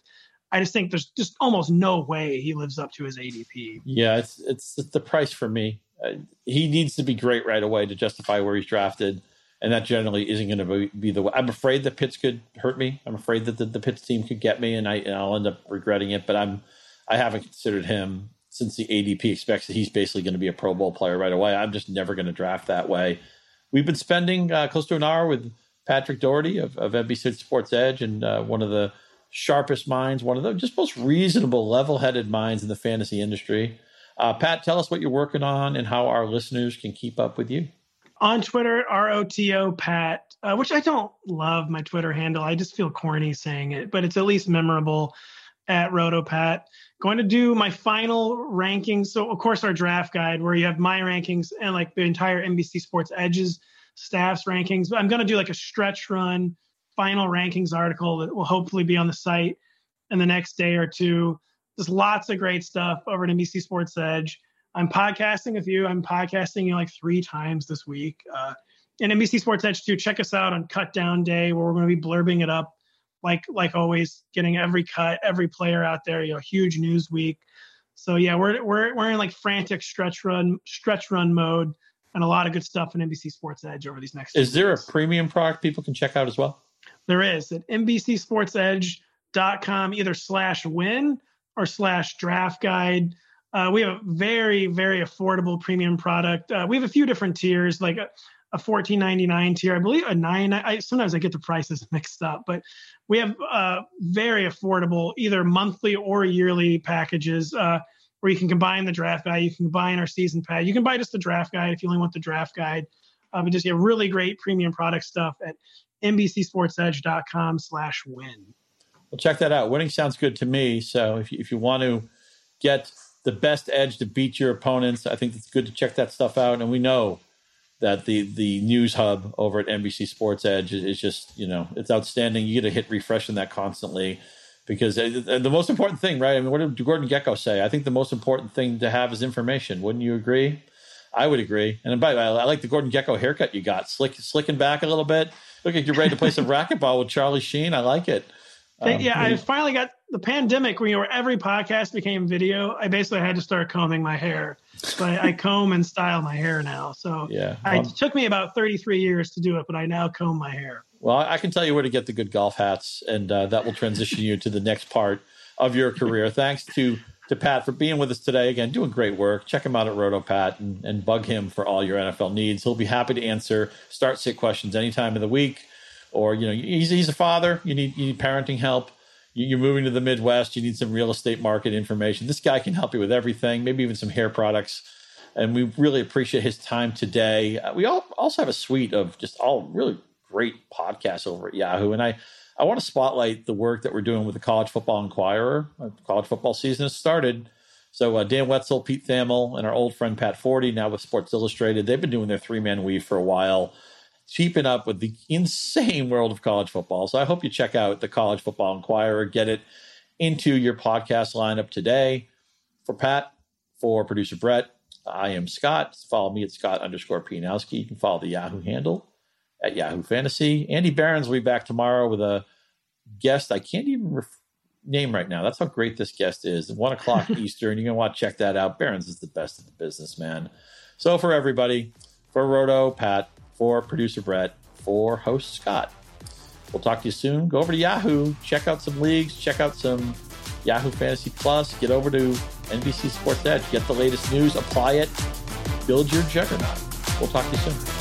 I just think there's just almost no way he lives up to his ADP. Yeah, it's the price for me. He needs to be great right away to justify where he's drafted, and that generally isn't going to be the way. I'm afraid that Pitts could hurt me. I'm afraid that the Pitts team could get me, and I'll end up regretting it. But I haven't considered him since the ADP expects that he's basically going to be a Pro Bowl player right away. I'm just never going to draft that way. We've been spending close to an hour with Patrick Doherty of NBC Sports Edge, and one of the sharpest minds, one of the just most reasonable, level-headed minds in the fantasy industry. Pat, tell us what you're working on and how our listeners can keep up with you. On Twitter, ROTO Pat, which I don't love my Twitter handle. I just feel corny saying it, but it's at least memorable at RotoPat. Going to do my final rankings. So, of course, our draft guide where you have my rankings and like the entire NBC Sports Edge's staff's rankings. But I'm going to do like a stretch run final rankings article that will hopefully be on the site in the next day or two. There's lots of great stuff over at NBC Sports Edge. I'm podcasting with you. I'm podcasting like 3 times this week. And NBC Sports Edge too. Check us out on Cut Down Day where we're going to be blurbing it up like always, getting every cut, every player out there. Huge news week. So yeah, we're in like frantic stretch run mode, and a lot of good stuff in NBC Sports Edge over these next. Is there a premium product people can check out as well? There is at NBCSportsEdge.com, either /win or /draft guide. We have a very, very affordable premium product. We have a few different tiers, like a $14.99 tier, I believe a $9. Sometimes I get the prices mixed up, but we have very affordable, either monthly or yearly packages where you can combine the draft guide, you can combine our season pad, you can buy just the draft guide if you only want the draft guide. But just really great premium product stuff at NBCSportsEdge.com/win. Well, check that out. Winning sounds good to me. So if you want to get the best edge to beat your opponents, I think it's good to check that stuff out. And we know that the news hub over at NBC Sports Edge is just, it's outstanding. You get to hit refresh on that constantly because the most important thing, right? I mean, what did Gordon Gekko say? I think the most important thing to have is information. Wouldn't you agree? I would agree. And by the way, I like the Gordon Gekko haircut you got. Slicking back a little bit. Look like you're ready to play some racquetball with Charlie Sheen. I like it. I finally got the pandemic where every podcast became video. I basically had to start combing my hair. So I comb and style my hair now. So yeah, it took me about 33 years to do it, but I now comb my hair. Well, I can tell you where to get the good golf hats, and that will transition you to the next part of your career. Thanks to Pat for being with us today. Again, doing great work. Check him out at RotoPat and bug him for all your NFL needs. He'll be happy to answer start-sit questions any time of the week. Or, he's a father. You need parenting help. You're moving to the Midwest. You need some real estate market information. This guy can help you with everything, maybe even some hair products. And we really appreciate his time today. We also have a suite of just all really great podcasts over at Yahoo. And I want to spotlight the work that we're doing with the College Football Inquirer. College football season has started. So Dan Wetzel, Pete Thamel, and our old friend Pat Forty, now with Sports Illustrated, they've been doing their 3-man weave for a while, keeping up with the insane world of college football. So I hope you check out the College Football Inquirer, get it into your podcast lineup today. For Pat, for producer Brett, I am Scott. Follow me at Scott_Pianowski. You can follow the Yahoo handle at Yahoo Fantasy. Andy Behrens will be back tomorrow with a guest I can't even name right now. That's how great this guest is. 1 o'clock Eastern. You're going to want to check that out. Behrens is the best of the business, man. So for everybody, for Roto, Pat, for producer Brett, for host Scott, we'll talk to you soon. Go over to Yahoo, check out some leagues, check out some Yahoo Fantasy Plus, get over to NBC Sports Edge, get the latest news, apply it, build your juggernaut. We'll talk to you soon.